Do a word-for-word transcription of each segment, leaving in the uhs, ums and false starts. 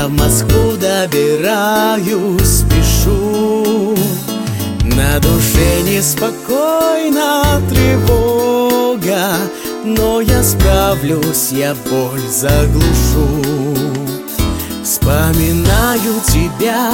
Я в Москву добираюсь, спешу. На душе неспокойно, тревога, но я справлюсь, я боль заглушу. Вспоминаю тебя,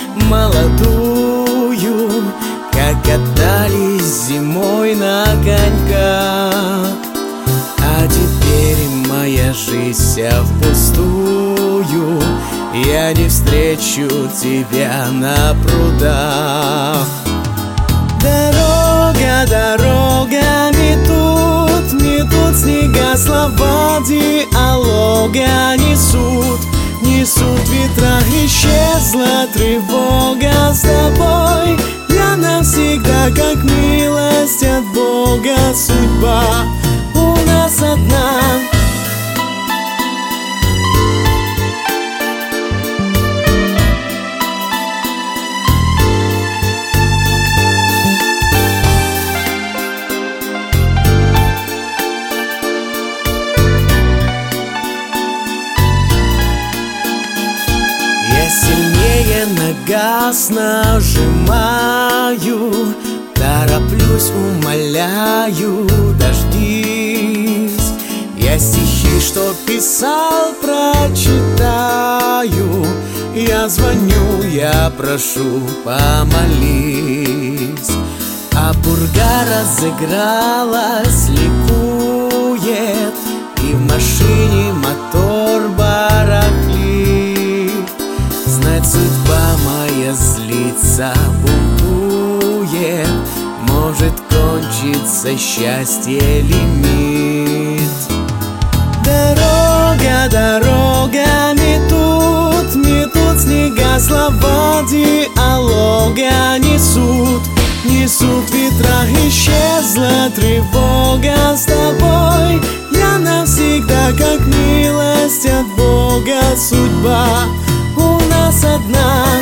молодую, как катались зимой на коньках. А теперь моя жизнь вся впустую, я не встречу тебя на прудах. Дорога, дорога, метут, метут снега, слова диалога несут, несут ветра. Исчезла тревога с тобой, я навсегда, как милость от Бога. Судьба у нас одна. Я сильнее на газ нажимаю, тороплюсь, умоляю, дождись. Я стихи, что писал, прочитаю. Я звоню, я прошу, помолись. А пурга разыгралась, ликует, и в машине мотор барахлит. Знать, судьба моя злится, бунтует, может кончиться счастье лимит. Дорога, дорога, метут, метут снега, слова диалога несут, несут ветра. Исчезла тревога с тобой, я навсегда, как милость от Бога. Судьба у нас одна.